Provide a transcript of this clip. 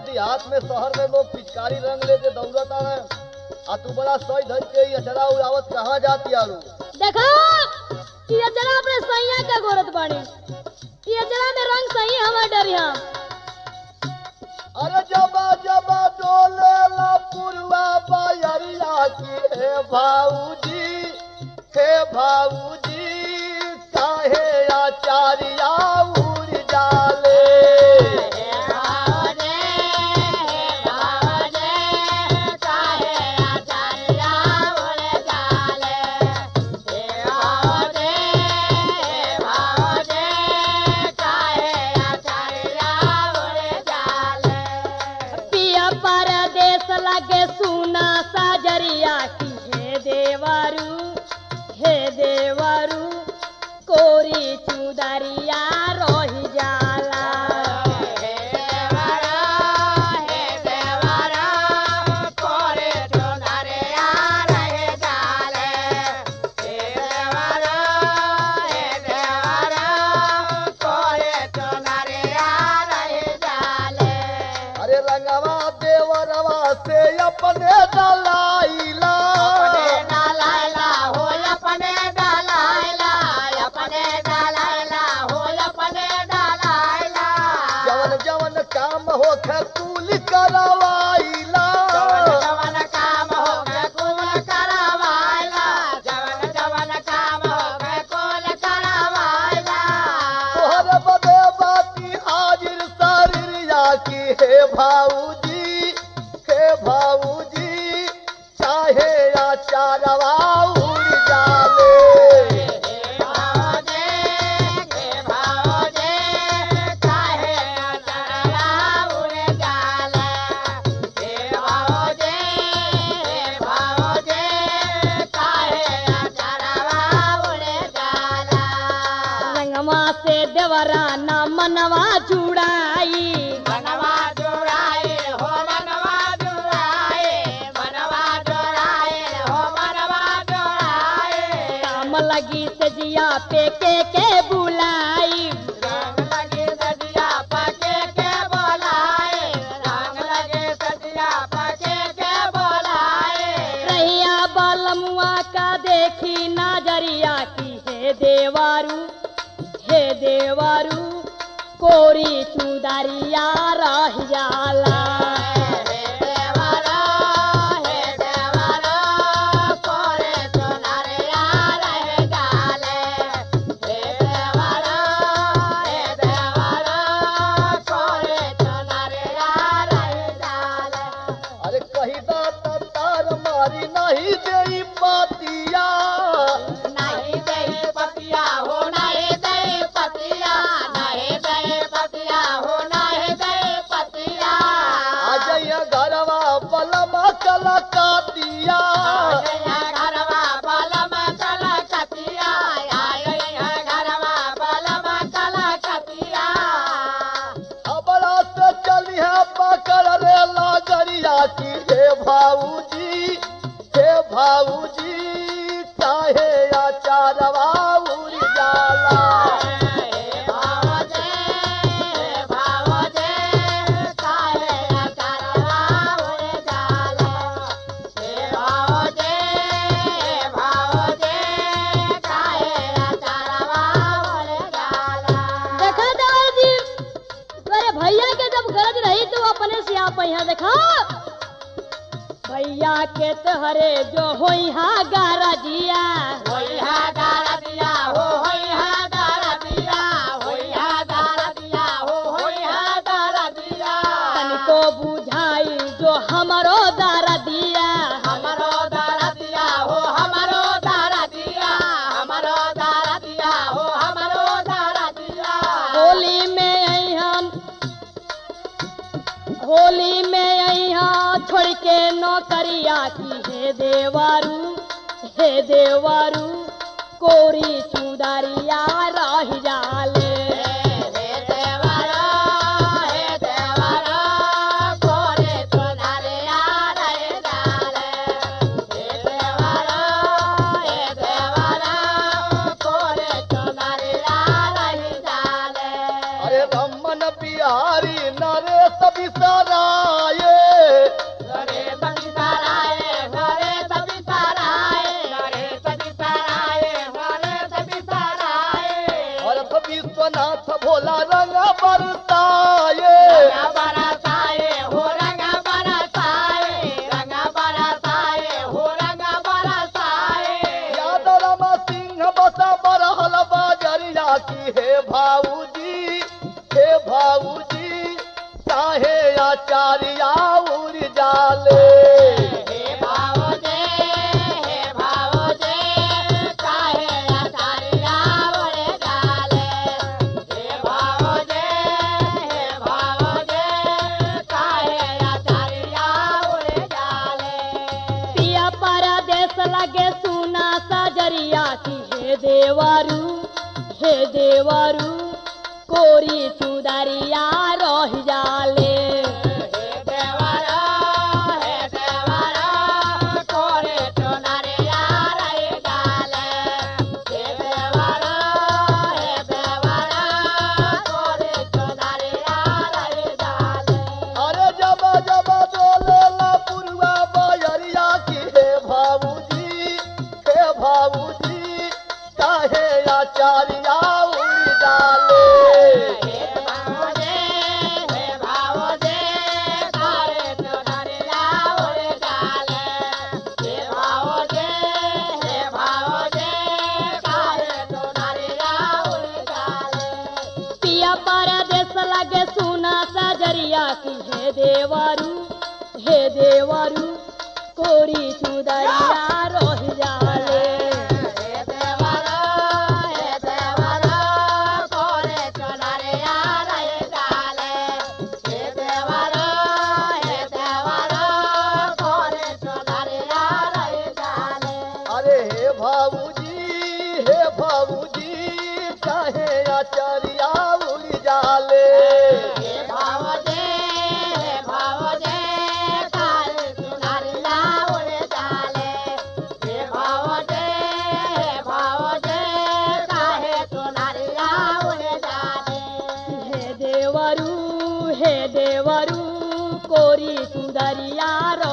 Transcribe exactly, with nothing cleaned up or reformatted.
देहात में शहर में लोग पिचकारी रंग लेके दौड़ता है आ तू बड़ा सही धर के ये अचरा उड़ावत कहाँ जाती आलू? देखा ये अचरा अपने सैया के गोरत बाड़ी, ये अचरा में रंग सही हमार डरिया। अरे जबा जबा डोले ला पुरवा बायरिया की हे भाऊजी हे भाऊजी काहे आचारिया उड़ जाले। लगे सुना साजरिया की हे देवरू हे देवरू कोरी चुदरिया रही जाला। हे देवरा हे देवरा कोरी चुदरिया रही जाले। हे देवरा हे देवरा कोरी चुदरिया रही जाले। अरे रंगवा देवरवा से अपने डलाइला अपने डलाइला हो अपने डलाइला अपने डलाइला हो अपने डलाइला। जवन जवन काम हो कुल करवाइला जवन जवन काम हो कुल करवाइला जवन जवन काम हो कुल करवाइला। तोहर बदे बाती हाजिर शरीरिया की हे भाऊजी हे भाऊजी चाहे आचारवा उड़ जाले। हे भाऊजी हे भाऊजी चाहे आचारवा उड़ जाले। हे भाऊजी हे भाऊजी चाहे आचारवा उड़ जाला। रंगवा से देवरा ना मनवा जुड़ाई मनवा जुड़ाई हो मनवा जुड़ाई मनवा जुड़ाई हो मनवा जुड़ाई। काम लगी सजिया पे के के बुलाई रंग लगी सजिया पे के बुलाई रंग लगे सजिया पे के बुलाई। रहिया बलमुआ का देखी नजरिया की हे देवरू हे देवरू कोरी चुदरिया रह जाला। हे देवरा हे देवरा कोरी चुदरिया रह जाले। हे देवरा हे देवरा कोरी चुदरिया रह जाले। अरे कही दात तार मारी नहीं देई पातिया नहीं दे पतिया हो नहीं दे पतिया नहीं दे पतिया हो नहीं दे पतिया। आजया घरवा बलमा कला कातिया आया घरवा बलम कला कतिया आया घरवा बलम कला कतिया। अबड़ा से चली है पकड़ रे लागरिया की हे भाऊजी हे भाऊजी चाहे आचारवा उड़ जाला। हे भावजे हे भावजे चाहे आचारवा उड़ जाला। हे भावजे हे भावजे चाहे आचारवा उड़ जाला। देखा दादी तेरे भैया के जब गरज रही तो अपने से आप यहाँ देखा भैया के तोहरे जो होई हा गारजिया होई हा गारजिया हो होई हा गारजिया होई हा गारजिया हो होई हा गारजिया। तनिको बुझाई जो हमरो दारदिया हमरो दारदिया हो हमरो दारदिया हमरो दारदिया हो हमरो दारदिया। होली में अइहन होली में यहाँ छोड़ के नौकरिया की हे देवरू हे देवरू कोरी चुदरिया रह जाले। हे देवरा हे देवरा कोरी चुदरिया रह जाले। हे देवरा हे देवरा कोरी चुदरिया रह जाले। अरे रमन बिहारी नरेश बिसरा विश्वनाथ भोला रंग बरसाए रंग बरसाए हो रंग बरसाए रंग बरसाए हो रंग बरसाए याद रामा सिंह बसा बरहल बाजरिया की हे भाऊजी हे भाऊजी चाहे आचार्या उड़ जाले हे भावजे हे भावजे चाहे आचार्या उड़ जाले हे भावजे हे भावजे चाहे आचार्या उड़ जाले पिया परदेस लगे सुना सजरिया की हे देवरू हे देवरू कोरी चुदरिया रह जाले हे देवरा हे देवरा कोरी चुदरिया रह जाले हे देवरा हे देवरा कोरी चुदरिया रह जाले अरे जब जब बोले ला पुरवा बाजरिया की हे भाऊजी हे भाऊजी चाहे आचार्या उड़ जाले हे भावजे हे भावजे कोरी चुदरिया उड़ जाले हे भावजे हे भावजे कोरी चुदरिया उड़ जाले पिया परदेस लगे सुना सजरिया की हे देवरू हे देवरू कोरी चुदरिया रह जाले हे देवरा हे देवरा कोरी चुदरिया रह जाले हे देवरा हे देवरा कोरी चुदरिया रह जाले अरे हे भाऊजी हे भाऊजी चाहे आचार्या उड़ जाले हे भावजे हे भावजे कोरी चुदरिया उड़ जाले हे भावजे हे भावजे काहे चुदरिया उड़ जाले हे देवरू हे देवरू कोरी चुदरिया